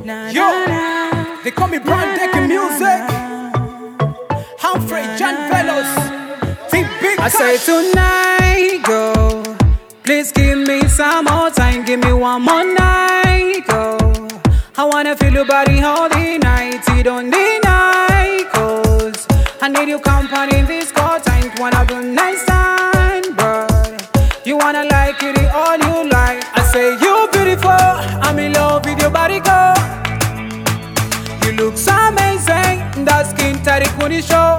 Yo, they call me Brown Deck in music. Humphrey, John Velos, T-Big I say tonight, go. Please give me some more time, give me one more night, go. I wanna feel your body all the night, you don't deny, cause I need your company in this cold time. Wanna go nice time, but you wanna like it all you like. I say you beautiful, I'm in love with your body, girl. You look so amazing, that skin tight kuni show.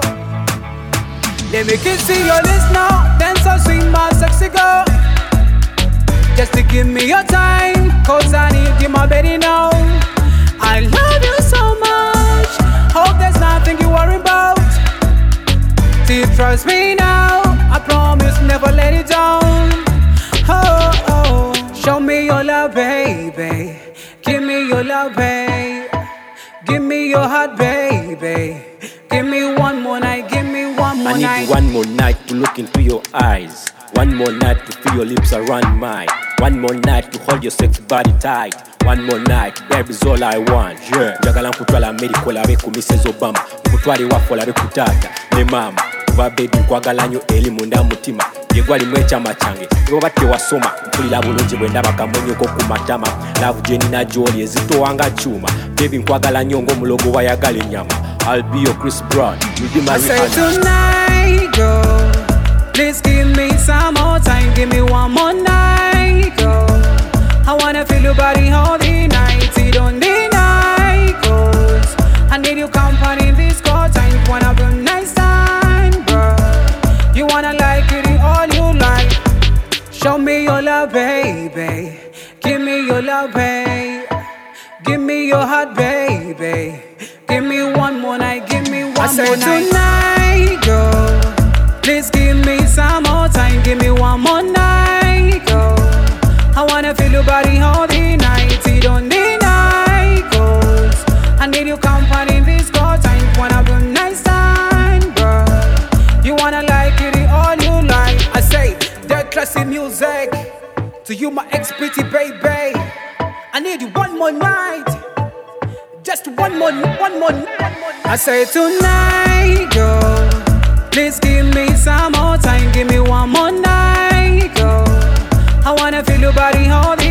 Let me kiss your lips now, dance so sweet, my sexy girl. Just to give me your time, cause I need you, my baby, now. I love you so much, hope there's nothing you worry about. Do you trust me now? I promise never let it down. Oh, oh, show me your love, baby. Give me your love, baby. Give me your heart, baby. Give me one more night, give me one more night. I need one more night to look into your eyes. One more night to feel your lips around mine. One more night to hold your sexy body tight. One more night, baby's all I want, yeah. Njagala nkutwala America olabe ku Mrs. Obama. Nkutwale waffe olabe ku taata ne mama. Kuba baby nkwagala nnyo eri munda mutima. Yegwalimu ekyama kyange bwoba tewasoma. Mpulira bulungi bwe ndaba kamonyeko ku matama. Love gye nina gy'oli ezitowanga cyuma. Baby nkwagala nnyo ng'omulogo wayagala ennyama. I'll be your Chris Brown, you be my Rihanna. I say tonight, girl. Please give me some more time, give me one more night, girl. I wanna feel your body all the night, you don't deny, cause I need your company in this cold time. Wanna have a nice time, girl. You wanna like it all you like. Show me your love, baby. Give me your love, baby. Give me your heart, baby. Give me one more night, give me one more night. I say tonight, girl. Please give me some more time, give me one more night, girl. I wanna feel your body all the night, you don't deny, cause I need your company in this cold time. Wanna have a nice time, girl. You wanna like it all you like. I say, that classy music. To you, my ex-pretty baby. I need you one more night. Just one more night. I say tonight, girl. Please give me some more time, give me one more night, girl. I wanna feel your body all the